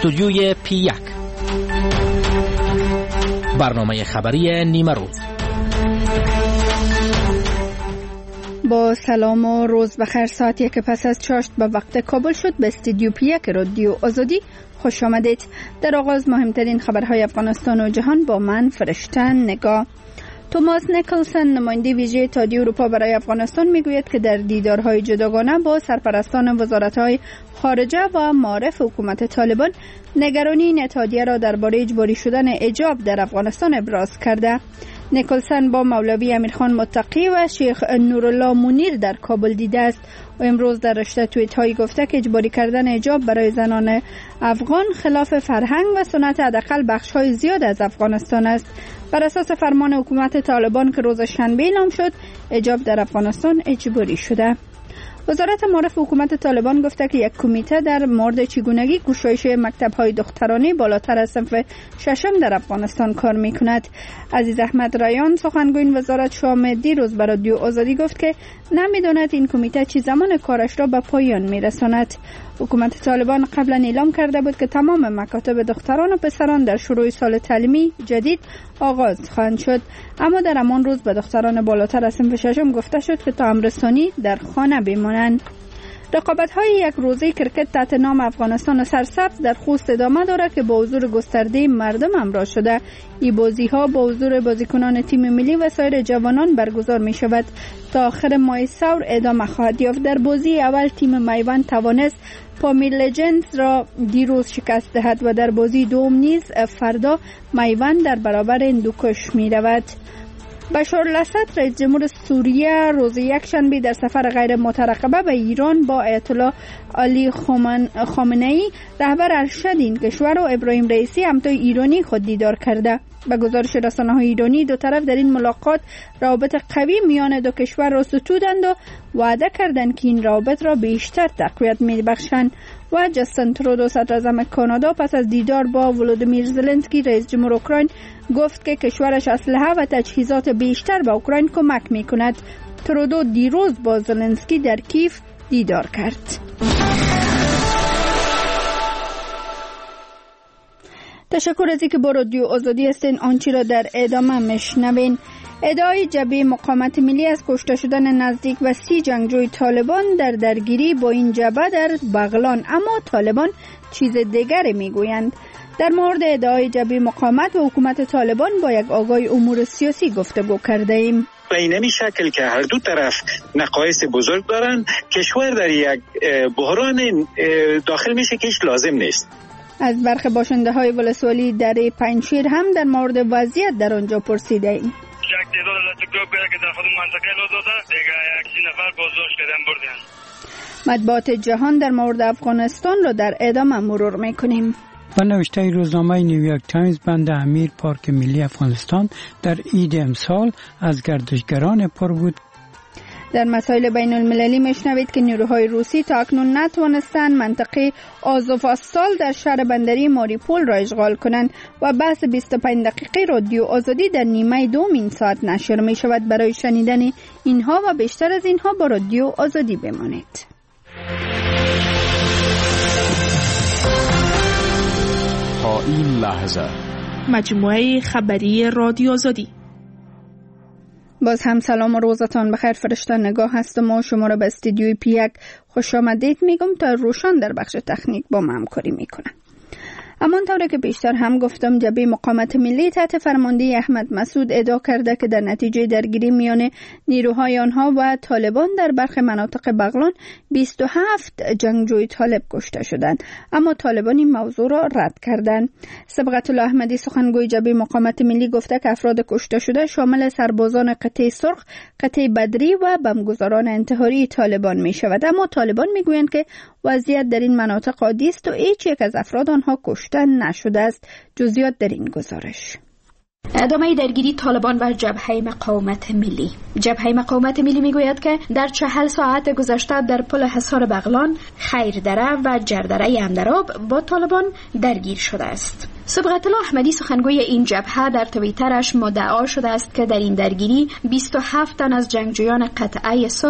استودیوی P1 برنامه خبری نیمه روز. با سلام و روز بخیر. ساعتی که پس از چاشت به وقت کابل شد به استودیو P1 رادیو آزادی خوش آمدید. در آغاز مهمترین خبرهای افغانستان و جهان با من فرشته نگاه. توماس نیکلسن نماینده ویژه اتحادیه اروپا برای افغانستان میگوید که در دیدارهای جداگانه با سرپرستان وزارت‌های خارجه و معارف حکومت طالبان نگرانی این اتحادیه را درباره اجباری شدن حجاب در افغانستان ابراز کرده. نیکلسن با مولوی امیرخان متقی و شیخ نورالله منیر در کابل دیده است و امروز در رشته توییت هایی گفته که اجباری کردن حجاب برای زنان افغان خلاف فرهنگ و سنت حداقل بخش های زیاد از افغانستان است. بر اساس فرمان حکومت طالبان که روز شنبه اعلام شد، حجاب در افغانستان اجباری شده. وزارت معارف حکومت طالبان گفته که یک کمیته در مورد چگونگی گشایش مکتب‌های دخترانه بالاتر از صنف ششم در افغانستان کار می‌کند. عزیز احمد ریان سخنگوی وزارت شام دیروز به رادیو آزادی گفت که نمی‌داند این کمیته چه زمان کارش را به پایان می‌رساند. حکومت طالبان قبلا اعلام کرده بود که تمام مکاتب دختران و پسران در شروع سال تعلیمی جدید آغاز خواهند شد، اما در همان روز به دختران بالاتر از صنف ششم گفته شد که تا امر ثانی در خانه بمانند. رقابت‌های یک روزه کرکت تحت نام افغانستان سرسبز در خوست ادامه دارد که با حضور گسترده مردم همراه شده. این بازی‌ها با حضور بازیکنان تیم ملی و سایر جوانان برگزار می‌شود. تا آخر ماه سور ادامه خواهد یافت. در بازی اول تیم میوند توانست پامیر لجندز را دیروز شکست دهد و در بازی دوم نیز فردا میوند در برابر هندوکش می‌رود. بشار الاسد رئیس جمهور سوریه روز یکشنبه در سفر غیر مترقبه به ایران با آیت الله علی خامنه‌ای رهبر ارشد این کشور و ابراهیم رئیسی همتای ایرانی خود دیدار کرده. به گزارش رسانه‌های ایرانی دو طرف در این ملاقات روابط قوی میان دو کشور را ستودند و وعده کردند که این روابط را بیشتر تقویت می‌بخشند. و جاستین ترودو صدراعظم کانادا پس از دیدار با ولودیمیر زلنسکی رئیس جمهور اوکراین گفت که کشورش اسلحه و تجهیزات بیشتر به اوکراین کمک می‌کند. ترودو دیروز با زلنسکی در کیف دیدار کرد. تشکر از اینکه با رادیو آزادی هستین. آنچه را در ادامه میشنوین. ادعای جبهه مقاومت ملی از کشته شدن نزدیک به 30 جنگجوی طالبان در درگیری با این جبهه در بغلان، اما طالبان چیز دیگری میگویند. در مورد ادعای جبهه مقاومت و حکومت طالبان با یک آگاه امور سیاسی گفتگو کرده ایم. به این شکل که هر دو طرف نقایص بزرگ دارند، کشور در یک بحران داخل میشه که هیچ لازم نیست. از برخی باشنده های ولسوالی در پنجشیر هم در مورد وضعیت در آنجا پرسیده ایم. یک تعداد الکتروب که در خود منطقه لو داده دیگه 1 نفر بازداشت کردن بردن. مطبوعات جهان در مورد افغانستان را در ادامه مرور میکنیم. و نوشته روزنامه نیویورک تایمز بند امیر پارک ملی افغانستان در عید امسال از گردشگران پر بود. در مسائل بین المللی میشنوید که نیروهای روسی تا اکنون نتوانستند منطقه آزوفاستال در شهر بندری ماریپول را اشغال کنند و بحث 25 دقیقه رادیو آزادی در نیمه دوم این ساعت نشر می شود. برای شنیدن اینها و بیشتر از اینها با رادیو آزادی بمانید. تا این لحظه مجموعه خبری رادیو آزادی. باز هم سلام و روزتان بخیر. فرشته نگاه هستم و شما را به استودیوی P1 خوش آمدید میگم تا روشان در بخش تکنیک با ما همکاری میکنن. همانطور که بیشتر هم گفتم، جبهه مقاومت ملی تحت فرماندهی احمد مسعود ادعا کرده که در نتیجه درگیری میان نیروهای آنها و طالبان در برخی مناطق بغلان 27 جنگجوی طالب کشته شدند، اما طالبان این موضوع را رد کردند. صبغت الله احمدی سخنگوی جبهه مقاومت ملی گفته که افراد کشته شده شامل سربازان قطعه سرخ، قطعه بدری و بمبگذاران انتحاری طالبان می شود، اما طالبان می گویند که وضعیت در این مناطق عادی است و هیچ یک از افراد آنها کشته نشده است. جزئیات در این گزارش. ادامه درگیری طالبان و جبهه مقاومت ملی. جبهه مقاومت ملی میگوید که در 40 ساعت گذشته در پل حصار بغلان، خیردره و جردره اندراب با طالبان درگیر شده است. صبغت الله احمدی سخنگوی این جبهه در توییترش مدعا شده است که در این درگیری 27 تن از جنگجویان قطعه سرخ،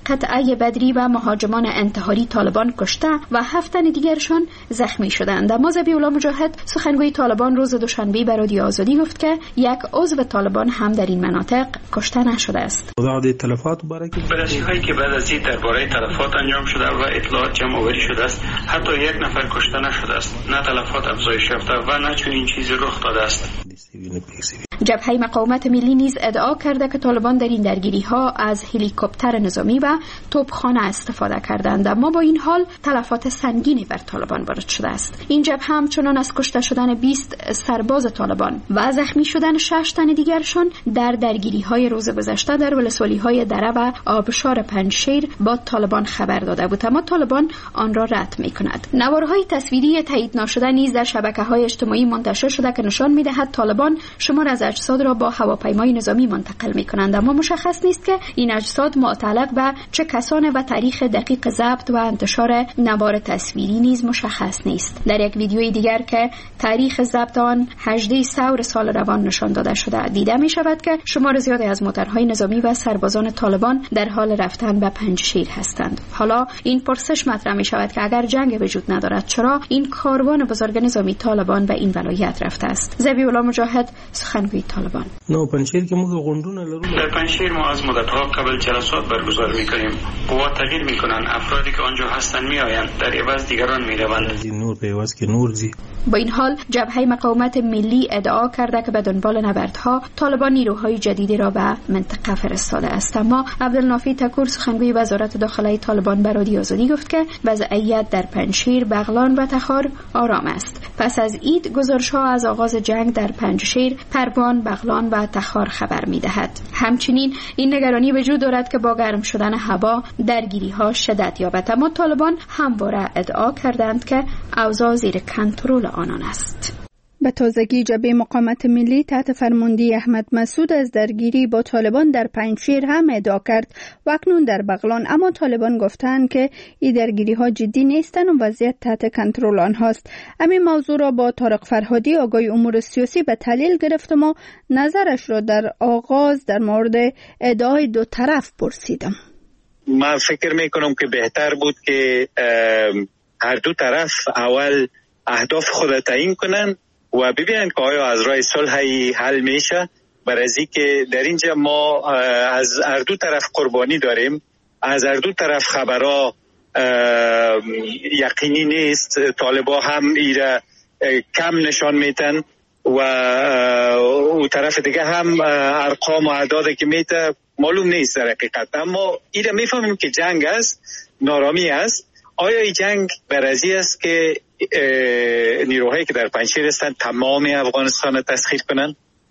قطعه بدری و مهاجمان انتحاری طالبان کشته و 7 تن دیگرشان زخمی شدند. اما ذبیح‌الله مجاهد سخنگوی طالبان روز دوشنبه به رادیو آزادی گفت که یک عضو طالبان هم در این مناطق کشته نشده است. بررسی‌هایی که بعد از این درباره تلفات انجام شده و اطلاعات جمع آوری شده است، حتی یک نفر کشته نشده است، نه تلفات افزایش یافته و نه چنین چیزی رخ داده است. جبهه مقاومت ملی نیز ادعا کرده که طالبان در این درگیری‌ها از هلیکوپتر نظامی و توپخانه استفاده کردند، اما با این حال تلفات سنگینی بر طالبان وارد شده است. این جبهه همچنان از کشته شدن 20 سرباز طالبان و زخمی شدن 6 تن دیگرشان در درگیری‌های روز گذشته در ولسوالی‌های دره و آبشار پنجشیر با طالبان خبر داده بود، اما طالبان آن را رد می‌کند. نوارهای تصویری تایید ناشده نیز در شبکه‌های اجتماعی منتشر شده که نشان می‌دهد طالبان شمار از اجساد را با هواپیمای نظامی منتقل می‌کنند، اما مشخص نیست که این اجساد معتلق به چه کسان و تاریخ دقیق ضبط و انتشار نوار تصویری نیز مشخص نیست. در یک ویدیوی دیگر که تاریخ ضبط آن 18 ثور سال روان نشان داده شده، دیده می‌شود که شمار زیادی از موتورهای نظامی و سربازان طالبان در حال رفتن به پنجشیر هستند. حالا این پرسش مطرح می‌شود که اگر جنگ وجود ندارد چرا این کاروان بزرگ نظامی طالبان به این ولایت رفته است؟ ذبیح‌الله مجاهد سخنگوی طالبان: در پنجشیر ما از مدت‌ها قبل جلسات برگزار می‌کنیم. قوا تغییر می‌کنند، افرادی که آنجا هستند می‌آیند، در عوض دیگران می‌روند. با این حال جبهه مقاومت ملی ادعا کرده که به دنبال نبردها طالبان نیروهای جدیدی را به منطقه فرستاده است، اما عبدالنافی تکور سخنگوی وزارت داخلی طالبان به رادیو آزادی گفت که وضعیت در پنجشیر، بغلان و تخار آرام است. پس از عید گزارش‌ها از آغاز جنگ در پنجشیر، پروان، بغلان و تخار خبر می‌دهد. همچنین این نگرانی وجود دارد که با گرم شدن هوا درگیری‌ها شدت یابد، اما طالبان همواره ادعا کردند که اوضاع زیر کنترل آنان است. به تازگی جبهه مقاومت ملی تحت فرماندهی احمد مسعود از درگیری با طالبان در پنجشیر هم ادعا کرد و اکنون در بغلان، اما طالبان گفتند که این درگیری ها جدی نیستند و وضعیت تحت کنترل آنهاست. همین موضوع را با طارق فرهادی آگاه امور سیاسی به تحلیل گرفتم و نظرش را در آغاز در مورد ادعای دو طرف پرسیدم. من فکر میکنم که بهتر بود که هر دو طرف اول اهداف خود تعیین کنن و ببینن که آیا از راه صلحی حل میشه. برای از اینکه در اینجا ما از هر دو طرف قربانی داریم، از هر دو طرف خبرها یقینی نیست. طالبا هم ایره کم نشان میتن و او طرف دیگه هم ارقام و اعدادی که میته معلوم نیست در حقیقت. اما ایره میفهمیم که جنگ است، نارامی است. آیا این جنگ برازی است که نیروهایی که در پنجشیر هستند تمام افغانستان را تسخیر کنند؟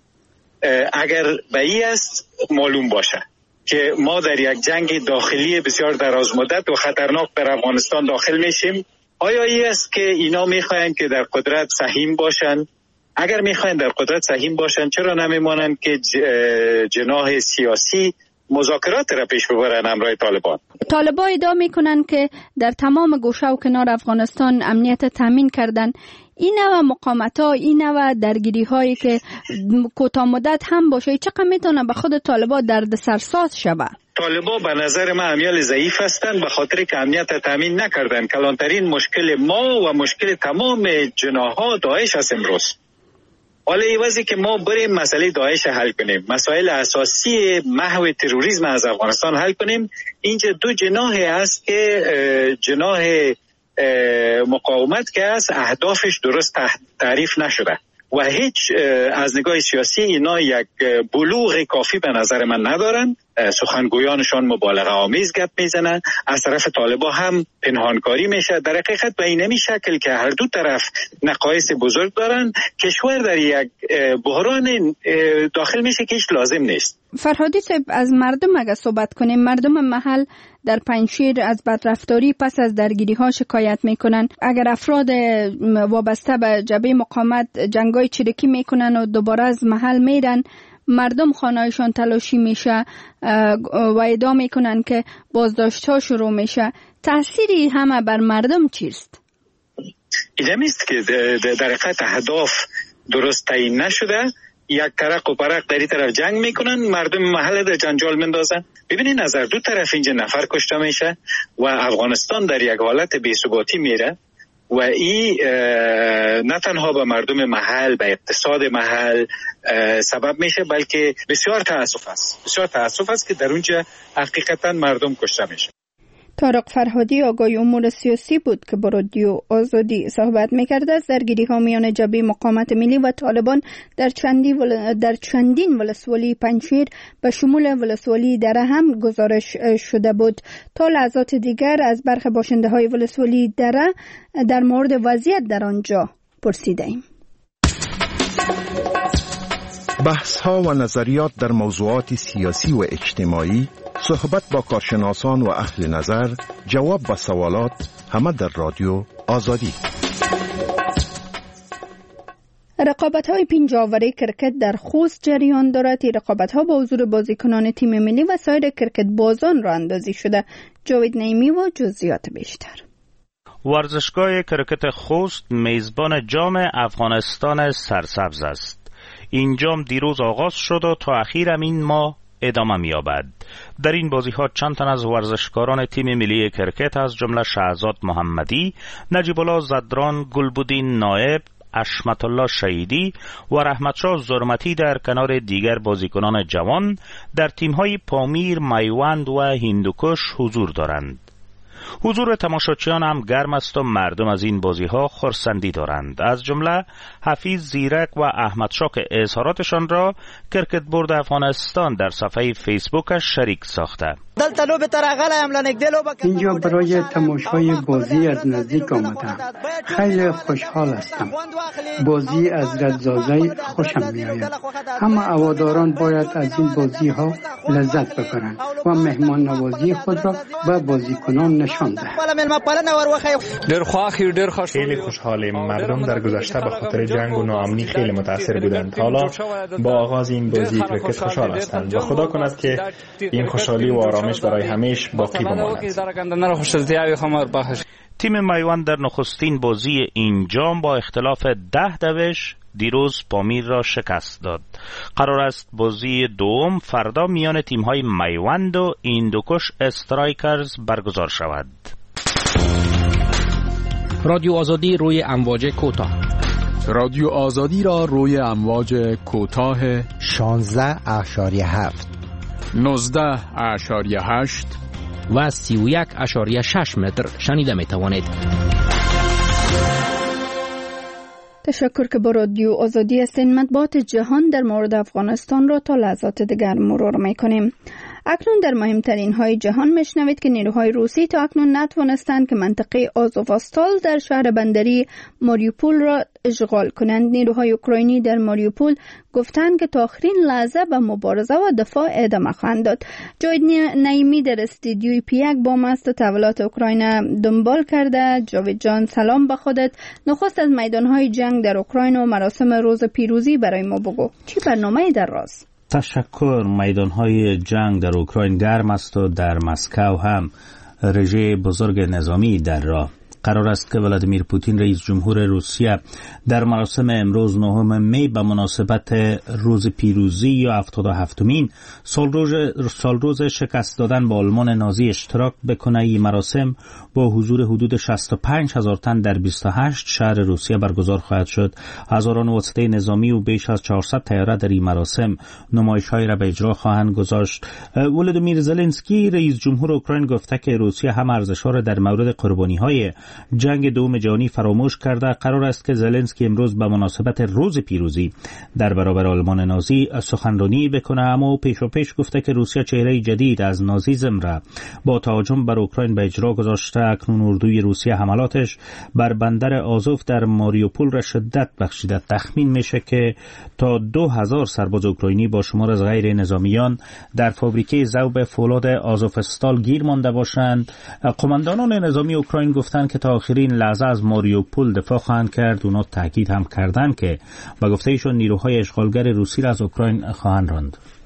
اگر به این است معلوم باشه که ما در یک جنگ داخلی بسیار دراز مدت و خطرناک در افغانستان داخل میشیم. آیا این است که اینا میخواین که در قدرت سهیم باشن؟ اگر میخواین در قدرت سهیم باشن چرا نمیمانند که جناح سیاسی مذاکرات را پیش ببرن همراه طالبان؟ طالبان ادعا میکنن که در تمام گوشه و کنار افغانستان امنیت تامین کردن. این نوع مقاومت‌ها، این نوع درگیری‌هایی که کوتاه مدت هم باشه، چقدر میتونه به خود طالبان دردسرساز شود؟ طالبان به نظر من امیال ضعیف هستند به خاطر که امنیت تامین نکردن. کلانترین مشکل ما و مشکل تمام جناح‌ها داعش است امروز. حالا ایوازی که ما بریم مسئله داعش حل کنیم، مسائل اساسی محو تروریسم از افغانستان حل کنیم، اینجا دو جناح است که جناح مقاومت که است اهدافش درست تعریف نشده و هیچ از نگاه سیاسی اینا یک بلوغ کافی به نظر من ندارن. سخنگویانشان مبالغه آمیز گپ میزنن، از طرف طالبان هم پنهانکاری میشه. در حقیقت به این شکل که هر دو طرف نقایص بزرگ دارن، کشور در یک بحران داخل میشه که هیچ لازم نیست. فرهادی صاحب، از مردم اگه صحبت کنیم، مردم محل در پنجشیر از بدرفتاری پس از درگیری ها شکایت میکنن. اگر افراد وابسته به جبهه مقاومت جنگای چریکی میکنن و دوباره از محل میرن، مردم خانهایشان تلاشی میشه و ادعا میکنن که بازداشت ها شروع میشه. تأثیری همه بر مردم چیست؟ این نیست که در حقیقت اهداف درست تعیین نشده یک ترق و پرق در این طرف جنگ میکنن، مردم محل در جنجال مندازن. ببینید نظر دو طرف اینجا نفر کشته میشه و افغانستان در یک حالت بی‌ثباتی میره و این نه تنها به مردم محل، به اقتصاد محل سبب میشه، بلکه بسیار تأسف است که در اونجا حقیقتا مردم کشته میشه. طارق فرهادی آگاه امور سیاسی بود که با رادیو آزادی صحبت میکرد. از درگیری ها میان جبهه مقاومت ملی و طالبان در چندین ولسوالی پنجشیر به شمول ولسوالی دره هم گزارش شده بود. تا لحظات دیگر از برخی باشنده های ولسوالی دره در مورد وضعیت در آنجا پرسیدیم. بحث ها و نظریات در موضوعات سیاسی و اجتماعی، صحبت با کارشناسان و اهل نظر، جواب به سوالات، همه در رادیو آزادی. رقابت‌های پنجاوره کرکت در خوست جریان دارد. این رقابت‌ها با حضور بازیکنان تیم ملی و سایر کرکت بازان را اندازی شده. جاوید نعیمی و جزئیات بیشتر. ورزشگاه کرکت خوست میزبان جام افغانستان سرسبز است. این جام دیروز آغاز شد و تا اخیر این ماه ادامه می‌یابد. در این بازی‌ها چند تن از ورزشکاران تیم ملی کرکت از جمله شهزاد محمدی، نجیب الله زدران، گلبودین نایب، اشمت الله شهیدی و رحمتشاه زرمتی در کنار دیگر بازیکنان جوان در تیم‌های پامیر، میوند و هندوکش حضور دارند. حضور تماشاچیان هم گرم است و مردم از این بازی‌ها خرسندی دارند. از جمله حفیظ زیرک و احمد شاه که اظهاراتشان را کرکت بورد افغانستان در صفحه فیسبوکش شریک ساخته. اینجا برای تماشای بازی از نزدیک آمدم. خیلی خوشحال هستم. بازی از ردزازی خوشم میآید. همه هواداران باید از این بازی ها لذت ببرند و مهمان نوازی خود را به بازیکنان نشان دهند. خیلی خوشحالیم. مردم در گذشته به خاطر جنگ و ناامنی خیلی متاثر بودند. حالا با آغاز این بازی کرکت خوشحال هستند و خدا کند که این خوشحالی و آرامش برای همیشه باقی بماند. تیم میوند در نخستین بازی این جام با اختلاف 10 دوش دیروز پامیر را شکست داد. قرار است بازی دوم فردا میان تیم‌های میوند و هندوکش استرایکرز برگزار شود. رادیو آزادی روی امواج کوتاه. رادیو آزادی را روی امواج کوتاه 16.7 19.8 و 31.6 متر شنیده می توانید. تشکر که با رادیو آزادی هستین. مطبوعات جهان در مورد افغانستان را تا لحظات دیگر مرور می کنیم. اکنون در مهمترین های جهان میشنوید که نیروهای روسی تا اکنون نتوانستند که منطقه آزوفستال در شهر بندری ماریوپول را اشغال کنند. نیروهای اوکراینی در ماریوپول گفتند که تا آخرین لحظه به مبارزه و دفاع ادامه خواهند داد. جاوید نعیمی در استودیوی پیک با ما است و تحولات اوکراین دنبال کرده. جاوید جان سلام به خودت. نخست از میدانهای جنگ در اوکراین و مراسم روز پیروزی برای ما بگو. چی برنامه‌ای در راست؟ تشکر. میدانهای جنگ در اوکراین گرم است و در مسکو هم رژه بزرگ نظامی در راه. قرار است که ولادیمیر پوتین رئیس جمهور روسیه در مراسم امروز 9 می به مناسبت روز پیروزی یا 77مین سالروز شکست دادن به آلمان نازی اشتراک بکنه. این مراسم با حضور حدود 65,000 تن در 28 شهر روسیه برگزار خواهد شد. هزاران واسطه نظامی و بیش از 400 طیاره در این مراسم نمایش‌هایی را به اجرا خواهند گذاشت. ولادیمیر زلنسکی رئیس جمهور اوکراین گفته که روسیه هم ارزش‌ها را در مورد قربانی‌های جنگ دوم جهانی فراموش کرده. قرار است که زلنسکی امروز به مناسبت روز پیروزی در برابر آلمان نازی سخنرانی بکنه، اما پیش گفته که روسیه چهره جدید از نازیسم را با تهاجم بر اوکراین به اجرا گذاشته. اکنون اردوی روسیه حملاتش بر بندر آزوف در ماریوپول را شدت بخشیده. تخمین میشه که تا 2000 سرباز اوکراینی با شمار از غیر نظامیان در فابریکه ذوب فولاد آزوفستال گیر مانده باشند. قماندانان نظامی اوکراین گفتند که تا آخرین لحظه از ماریوپول دفاع خواهند کرد. اونا تاکید هم کردند که با گفته ایشون نیروهای اشغالگر روسی را از اوکراین خواهند راند.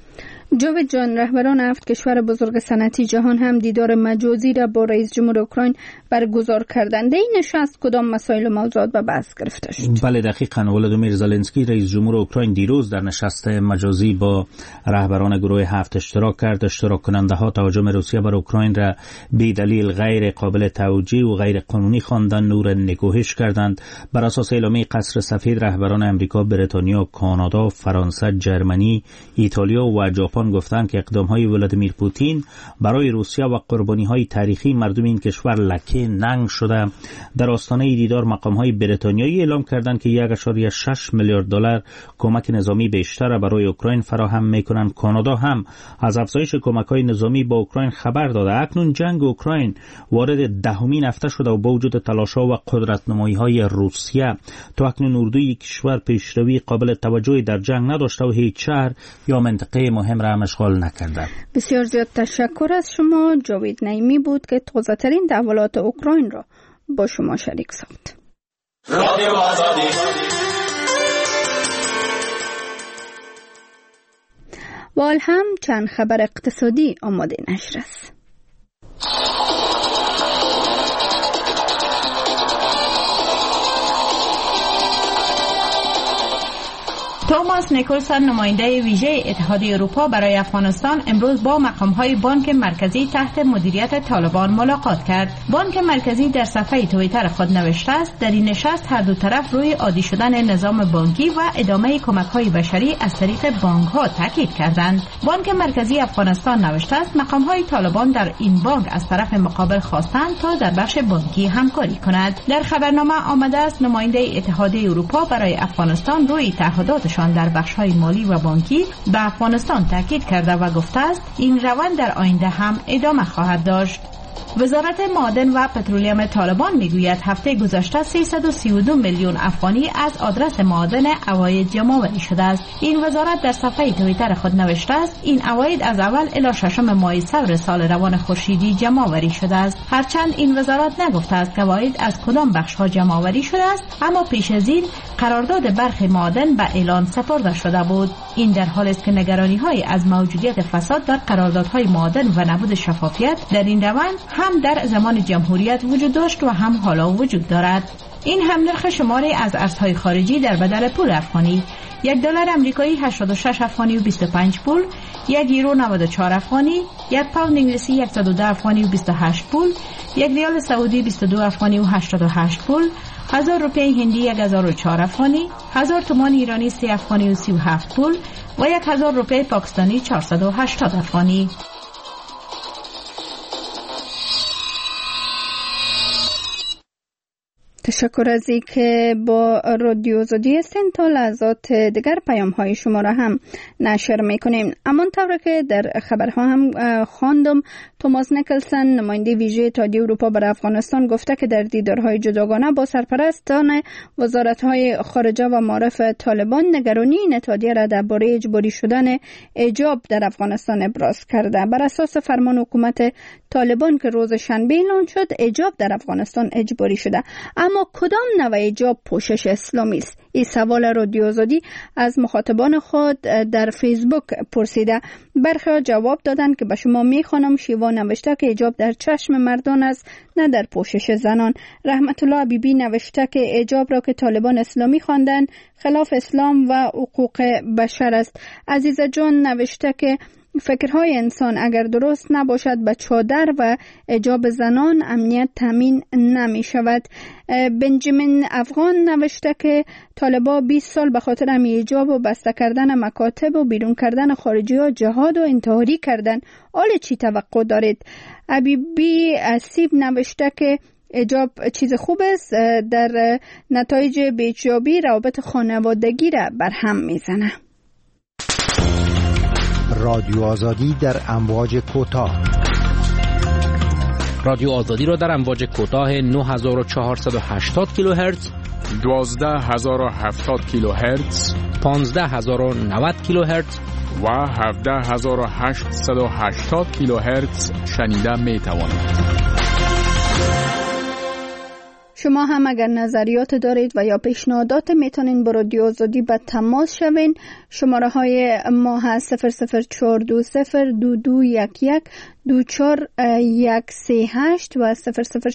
جاوید جان، رهبران 7 کشور بزرگ صنعتی جهان هم دیدار مجازی را با رئیس جمهور اوکراین برگزار کردند. این نشست کدام مسائل و موضوعات به بحث گرفته شد؟ بله دقیقاً. ولادیمیر زلنسکی رئیس جمهور اوکراین دیروز در نشست مجازی با رهبران گروه 7 اشتراک کرد. اشتراک کننده ها تهاجم روسیه بر اوکراین را بی دلیل غیر قابل توجیه و غیر قانونی خواندند، نور نکوهش کردند. بر اساس اعلامیه قصر سفید رهبران امریکا، بریتانیا، کانادا، فرانسه، ژرمنی، ایتالیا و ژاپن گفتند که اقدام‌های ولادیمیر پوتین برای روسیه و قربانی‌های تاریخی مردم این کشور لکه ننگ شده. در آستانه دیدار مقام‌های بریتانیایی اعلام کردند که 1.6 میلیارد دلار کمک نظامی بیشتر برای اوکراین فراهم می‌کنند. کانادا هم از افزایش کمک‌های نظامی با اوکراین خبر داده. اکنون جنگ اوکراین وارد دهمین هفته شده و با وجود تلاش‌ها و قدرت‌نمایی‌های روسیه تا اکنون اردوی کشور پیشروی قابل توجهی در جنگ نداشته و هیچ شهر یا منطقه مهم را اشغال نکرده. بسیار زیاد تشکر از شما. جاوید نعیمی بود که تازه‌ترین تحولات اوکراین را با شما شریک ساخت. رادیو آزادی. و هم چند خبر اقتصادی آماده نشر است. توماس نیکلسون، نماینده ویژه اتحادیه اروپا برای افغانستان، امروز با مقام‌های بانک مرکزی تحت مدیریت طالبان ملاقات کرد. بانک مرکزی در صفحه توییتر خود نوشته است در این نشست هر دو طرف روی عادی شدن نظام بانکی و ادامه کمک‌های بشری از طریق بانک‌ها تاکید کردند. بانک مرکزی افغانستان نوشته است مقام‌های طالبان در این بانک از طرف مقابل خواستند تا در بخش بانکی همکاری کند. در خبرنامه آمده است نماینده اتحادیه اروپا برای افغانستان روی تعهداتشان در بخش‌های مالی و بانکی به افغانستان تاکید کرده و گفته است این روند در آینده هم ادامه خواهد داشت. وزارت معادن و پترولیم طالبان میگوید هفته گذشته 332 میلیون افغانی از آدرس معادن عواید جمع‌آوری شده است. این وزارت در صفحه توییتر خود نوشته است این عواید از اول الی ششم ماه ثور سال روان خورشیدی جمع‌آوری شده است. هرچند این وزارت نگفته است که عواید از کدام بخش‌ها جمع‌آوری شده است، اما پیش از این قرارداد برخی معادن به اعلان سپرده شده بود. این در حالی است که نگرانی‌های از موجودیت فساد در قراردادهای معادن و نبود شفافیت در این روند هم در زمان جمهوریت وجود داشت و هم حالا وجود دارد. این هم نرخ شماری از ارزهای خارجی در بدل پول افغانی: $1 آمریکایی 86 افغانی و 25 پول، €1 94 افغانی، £1 انگلیسی 102 افغانی و 28 پول، $1 سعودی 22 افغانی و 88 پول، 1000 روپیه هندی 1004 افغانی، 1000 تومان ایرانی 3 افغانی و 37 پول و 1000 روپیه پاکستانی 480 افغانی. تشکر از این که با رادیو آزادی هستین. تا لحظات دیگر پیام های شما را هم نشر میکنیم. اما طور که در خبرها هم خواندم، توماس نیکلسون، نماینده ویژه اتحادیه اروپا برای افغانستان، گفته که در دیدارهای جداگانه با سرپرستان وزارت‌های خارجه و معارف طالبان نگرانی این اتحادیه را درباره اجباری شدن حجاب در افغانستان ابراز کرده. بر اساس فرمان حکومت طالبان که روز شنبه اعلان شد، حجاب در افغانستان اجباری شده. اما کدام نوع حجاب پوشش اسلامی است؟ این سوال رادیو آزادی از مخاطبان خود در فیسبوک پرسیده. برخی جواب دادند که به شما میخوانم. شیوا نوشته که حجاب در چشم مردان است، نه در پوشش زنان. رحمت الله حبیبی نوشته که حجاب را که طالبان اسلامی خواندند خلاف اسلام و حقوق بشر است. عزیزه جان نوشته که فکرهای انسان اگر درست نباشد به چادر و حجاب زنان امنیت تامین نمی شود. بنجامین افغان نوشته که طالبان 20 سال به خاطر همین حجاب و بسته کردن مکاتب و بیرون کردن خارجی ها جهاد و انتحاری کردن. حالا چی توقع دارید؟ حبیبی اسیب نوشته که حجاب چیز خوب است، در نتایج بی‌حجابی روابط خانوادگی را برهم میزنه. رادیو آزادی در امواج کوتاه. رادیو آزادی را در امواج کوتاه 9480 کیلوهرتز، 12070 کیلوهرتز، 15090 کیلوهرتز و 17880 کیلوهرتز شنیده می توانید. شما هم اگر نظریات دارید و یا پیشنهادات میتونین با رادیو آزادی به تماس شوین. شماره های ما هست 0042022112438 و 0042022112415.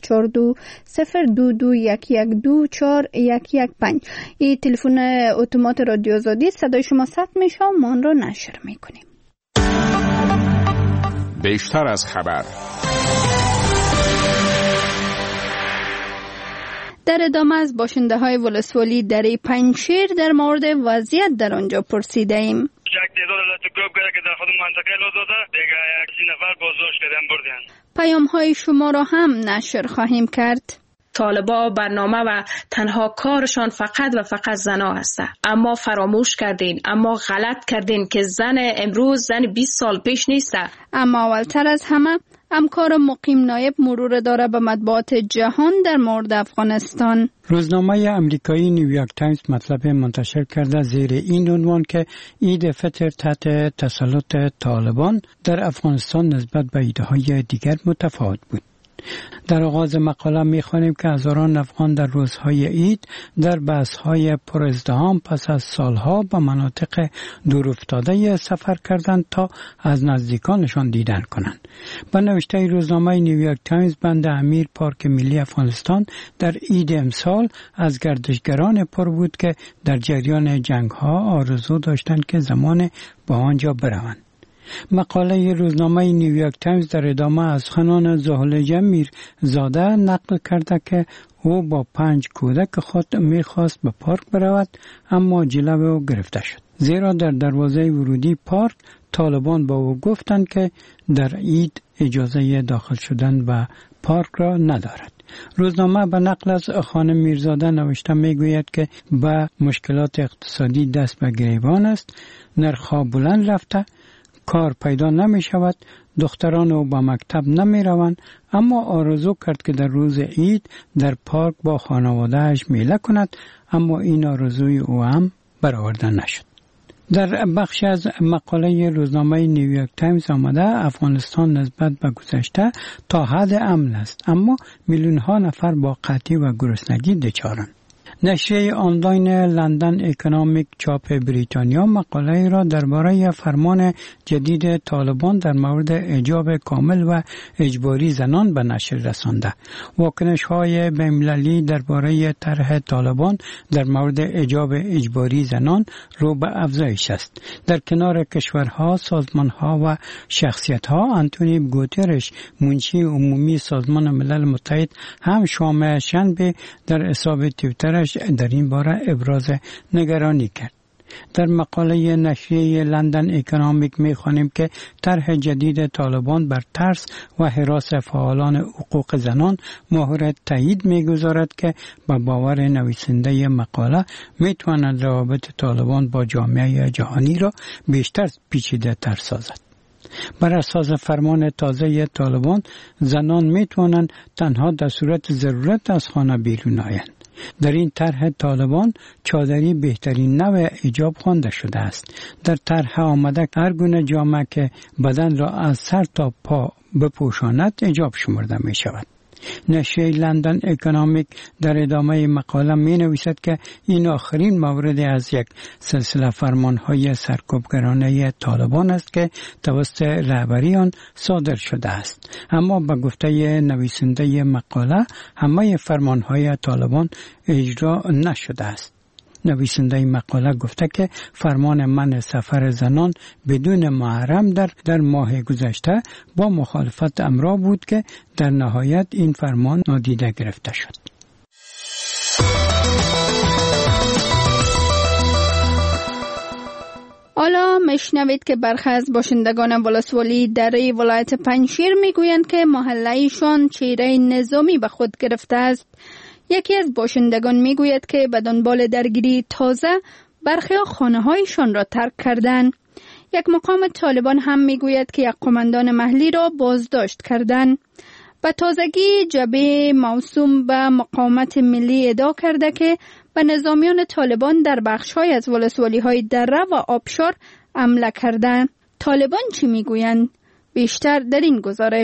این تلفن اتومات رادیو آزادی، صدای شما ثبت میشه و ما آن را نشر میکنیم. بیشتر از خبر. در ادامه از باشنده های ولسوالی دره پنجشیر در مورد وضعیت در آنجا پرسیده ایم. یک تعداد لطفاً که در خود منطقه لوداده دیگه یک نفر بازداشت کردن بردن. پیام های شما را هم نشر خواهیم کرد. طالبا برنامه و تنها کارشان فقط و فقط زنا است. اما فراموش کردین، اما غلط کردین که زن امروز زن 20 سال پیش نیست. اما اولتر از همه همکار مقیم نایب مرور داره به مطبوعات جهان در مورد افغانستان. روزنامه امریکایی نیویورک تایمز مطلب منتشر کرده زیر این عنوان که عید فطر تحت تسلط طالبان در افغانستان نسبت به عیدهای دیگر متفاوت بود. در آغاز مقاله می‌خوانیم که هزاران افغان در روزهای عید در بس‌های پرازدحام پس از سالها به مناطق دورافتاده سفر کردند تا از نزدیکانشان دیدن کنند. به نوشته روزنامه نیویورک تایمز، بند امیر پارک ملی افغانستان در عید امسال از گردشگران پر بود که در جریان جنگ‌ها آرزو داشتند که زمان به آنجا بروند. مقاله روزنامه نیویورک تایمز در ادامه از سخنان زهل میر زاده نقل کرده که او با 5 کودک خود میخواست به پارک برود، اما جلو او گرفته شد، زیرا در دروازه ورودی پارک طالبان با او گفتند که در عید اجازه داخل شدن به پارک را ندارد. روزنامه به نقل از خانم میرزاده نوشته میگوید که به مشکلات اقتصادی دست به گریبان است، نرخ‌ها بلند رفته، کار پیدا نمی شود، دختران او به مکتب نمی روند، اما آرزو کرد که در روز عید در پارک با خانواده‌اش میله کند، اما این آرزوی او هم برآورده نشد. در بخش از مقاله روزنامه نیویورک تایمز آمده افغانستان نسبت به گذشته تا حد امن است، اما میلیون ها نفر با قحطی و گرسنگی دچارند. نشریه آنلاین لندن اکونومیک چاپ بریتانیا مقاله را درباره فرمان جدید طالبان در مورد حجاب کامل و اجباری زنان به نشر رسانده. واکنش‌های بین‌المللی درباره طرح طالبان در مورد حجاب اجباری زنان رو به افزایش است. در کنار کشورها، سازمانها و شخصیت‌ها، آنتونی گوترش، منشی عمومی سازمان ملل متحد، هم شام شنبه در حساب توییترش در این باره ابراز نگرانی کرد. در مقاله نشریه لندن اکونومیک می‌خوانیم که طرح جدید طالبان بر ترس و هراس فعالان حقوق زنان مهر تایید می‌گذارد که به باور نویسنده مقاله می‌تواند روابط طالبان با جامعه جهانی را بیشتر پیچیده‌تر سازد. بر اساس فرمان تازه طالبان، زنان می‌توانند تنها در صورت ضرورت از خانه بیرون آیند. در این طرح طالبان چادری بهترین نوع حجاب خوانده شده است. در طرح آمده هر گونه جامه که بدن را از سر تا پا بپوشاند حجاب شمرده می شود. نشریه لندن اکونومیک در ادامه مقاله می نویسد که این آخرین مورد از یک سلسله فرمانهای سرکوبگرانه طالبان است که توسط رهبری آن صادر شده است. اما به گفته نویسنده مقاله همه فرمانهای طالبان اجرا نشده است. نویسنده مقاله گفته که فرمان منع سفر زنان بدون محرم در ماه گذشته با مخالفت امرا بود که در نهایت این فرمان نادیده گرفته شد. حالا میشنوید که برخی از باشندگان ولسوالی دره ولایت پنجشیر میگویند که محله‌ایشان چهره نظامی به خود گرفته است. یکی از باشندگان میگوید که به دنبال درگیری تازه برخی خانه‌هایشان را ترک کردند. یک مقام طالبان هم میگوید که یک قماندان محلی را بازداشت کردند. به تازگی جبهه موسوم به مقاومت ملی ادعا کرده که به نظامیان طالبان در بخش‌های از ولسوالی‌های دره و آبشار حمله کردند. طالبان چی میگویند؟ بیشتر در این گزارش.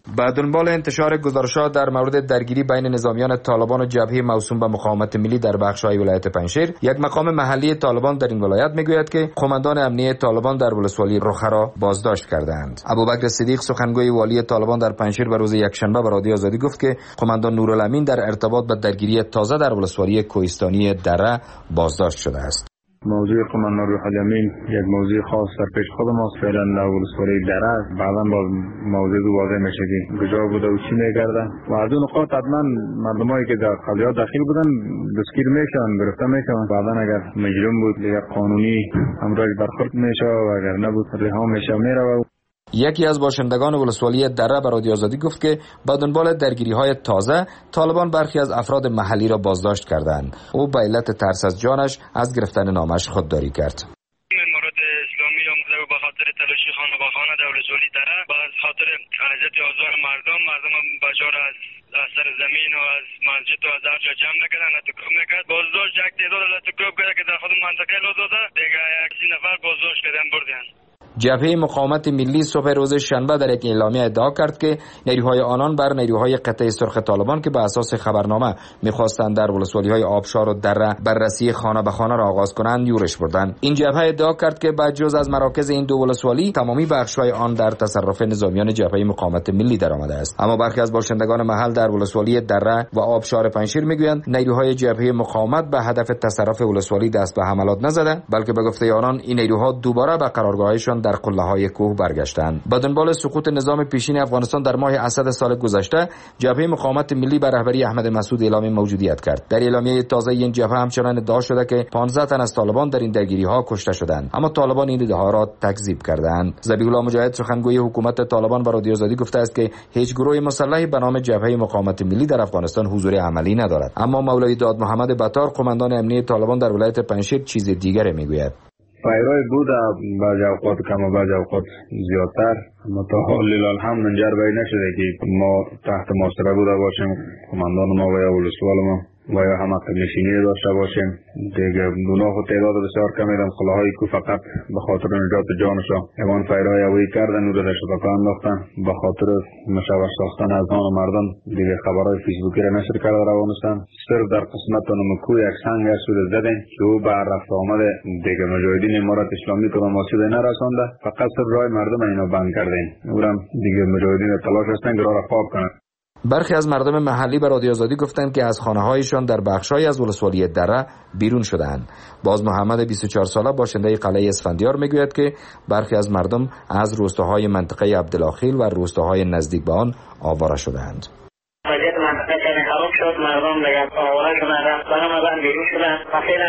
با دنبال انتشار گزارشات در مورد درگیری بین نظامیان طالبان و جبهه موسوم به مقاومت ملی در بخش‌های ولایت پنجشیر، یک مقام محلی طالبان در این ولایت میگوید که قماندان امنیه طالبان در ولسوالی رخه را بازداشت کردند. ابوبکر صدیق سخنگوی والی طالبان در پنجشیر به روز یکشنبه به رادیو آزادی گفت که قماندان نورالامین در ارتباط با درگیری تازه در ولسوالی کوهستانی دره بازداشت شده است. موضوع قماندان نورالامین یک موضوع خاص در پیش خود ماست. فعلا در ولسوالی دره بعدا با موضوع واضح میشه که کجا بوده و چی میگرده و از اون نقاط حتما مردمایی که در قضیات داخل بودن دستگیر میشن، گرفته میشن. بعدا اگر مجرم بود یا قانونی همراهش برخورد میشه و اگر نبود رها میشه میره. یکی از باشندگان ولسوالی دره به رادیو آزادی گفت که با دنبال درگیری‌های تازه طالبان برخی از افراد محلی را بازداشت کردند. او به علت ترس از جانش از گرفتن نامش خودداری کرد. امارات اسلامی آمده و به خاطر تلاشی خانه به خانه در ولسوالی دره و از خاطر اذیت آزار مردم بچار از سر زمین و از مسجد و از هر جا جمع نکردن، لطکوب نکرد. بازداشت یک تعداد لطکوب کرده که در خود منطقه لازاده دیگه 30 نفر بازداشت کردن بردن. جبهه مقاومت ملی صبح روز شنبه در یک اعلامیه ادعا کرد که نیروهای آنان بر نیروهای قطعه سرخ طالبان که به اساس خبرنامه می‌خواستند در ولسوالی‌های آبشار و دره بررسی خانه به خانه را آغاز کنند یورش بردند. این جبهه ادعا کرد که بعد جز از مراکز این دو ولسوالی تمامی بخش‌های آن در تصرف نظامیان جبهه مقاومت ملی درآمده است. اما برخی از باشندگان محل در ولسوالی دره و آبشار پنجشیر میگویند نیروهای جبهه مقاومت به هدف تصرف ولسوالی دست به حملات نزده، بلکه به گفته آنان این نیروها دوباره به قرارگاهشان در قله‌های کوه برگشتند. با دنبال سقوط نظام پیشین افغانستان در ماه اسد سال گذشته، جبهه مقاومت ملی به رهبری احمد مسعود اعلام موجودیت کرد. در اعلامیه تازه این جبهه همچنان ادعا شده که 15 تن از طالبان در این درگیری‌ها کشته شدند، اما طالبان این ادعا را تکذیب کردند. ذبیح الله مجاهد سخنگوی حکومت طالبان به رادیو آزادی گفته است که هیچ گروه مسلحی به نام جبهه مقاومت ملی در افغانستان حضور عملی ندارد. اما مولوی داد محمد بطار قماندان امنیه طالبان در ولایت پنجشیر چیز دیگری میگوید. فایرای بود بعضی اوقات کم و بعضی اوقات زیادتر، اما تا حال الحمد منجر به نشده که ما تحت محاصره بوده باشیم، قماندان ما و یا ولسوال ما و یا هم نشینی داشته باشیم. دیگه گناه و تعداد بسیار کمی دم خلاهای کو فقط به خاطر نجات جانشان ایوان فایرهای هوایی کردن و در شبکه انداختن به خاطر مشوش ساختن از آن مردم. دیگه خبرهای فیسبوکی را نشر کرده روانستان. صرف در قسمت نمکو یک سنگ شده زدن که او به رفت آمده دیگه مجاهدین امارات اسلامی که به مسجد نرسانده، فقط صرف راه مردم اینو بند کردن. اونم دیگه مجاهدین تلاش هستن که راه را پاک کنن. برخی از مردم محلی به رادیو آزادی گفتند که از خانه‌هایشان در بخش‌هایی از ولسوالی دره بیرون شدند. باز محمد 24 ساله باشنده قلعه اسفندیار میگوید که برخی از مردم از روستاهای منطقه عبدالخیل و روستاهای نزدیک به آن آواره شدند. وضعیت منطقه خراب شد، مردم دیگه آواره شدن، رفتن آمدن بیرون شدن. فعلا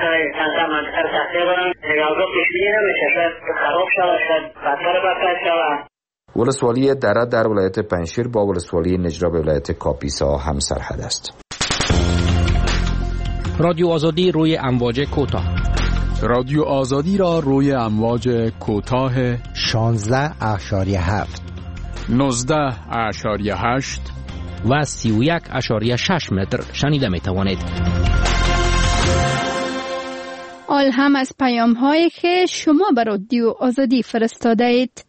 چند منطقه تخلیه برن. دیگه اوضاع پیش‌بینی نمیشه، شاید خراب شود، شاید بدتر شود. ولسوالی دره در ولایت پنجشیر با ولسوالی نجرا به ولایت کاپیسا هم سرحد است. رادیو آزادی روی امواج کوتاه. رادیو آزادی را روی امواج کوتاه 16.7 19.8 و 31.6 متر شنیده می توانید. آل هم از پیام هایی که شما به رادیو آزادی فرستاده اید.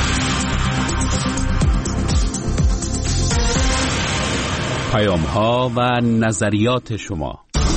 پیام ها و نظریات شما.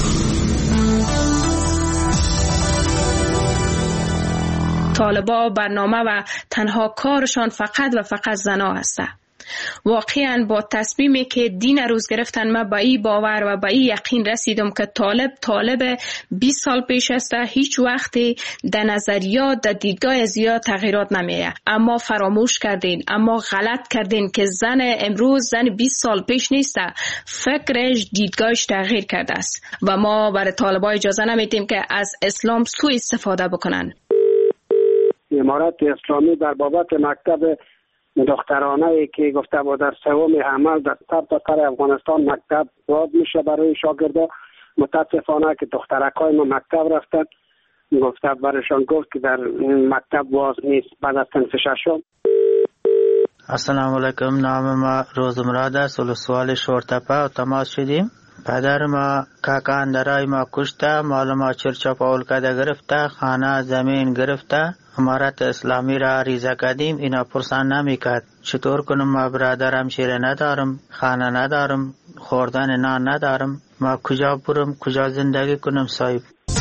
طالبا برنامه و تنها کارشان فقط و فقط زنا هست. واقعا با تصمیمی که دین روز گرفتن من به این باور و به این یقین رسیدم که طالب 20 سال پیش است، هیچ وقتی در نظریات در دیدگاه زیاد تغییرات نمیه. اما فراموش کردین، اما غلط کردین که زن امروز زن 20 سال پیش نیست، فکرش دیدگاهش تغییر کرده است و ما برای طالبا اجازه نمیدیم که از اسلام سوء استفاده بکنن. امارات اسلامی در بابت مکتب دخترانه ای که گفته بود در سوم عمل در سر افغانستان مکتب باز میشه برای شاگردا، متاسفانه که دخترکای ما مکتب رفتن، گفته برایشان گفت که در مکتب باز نیست بعد از صنف ششم. السلام علیکم، نام ما روزمراد است، ولسوالی شورتپه و تماس شدیم. پدر ما کاکا اندرای ما کشته، مال ما چرچاپاول کده گرفته، خانه زمین گرفته امارت اسلامی را عریضه کردیم، اینا پرسان نمیکرد چطور کنم ما برادرم شیر ندارم، خانه ندارم، خوردن نان ندارم، ما کجا برم، کجا زندگی کنم صاحب.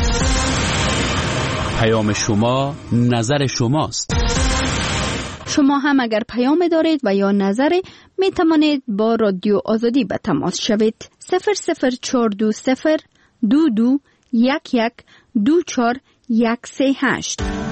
پیام شما نظر شماست. شما هم اگر پیام دارید و یا نظری می توانید با رادیو آزادی به تماس شوید. 00420 22 11 24 138.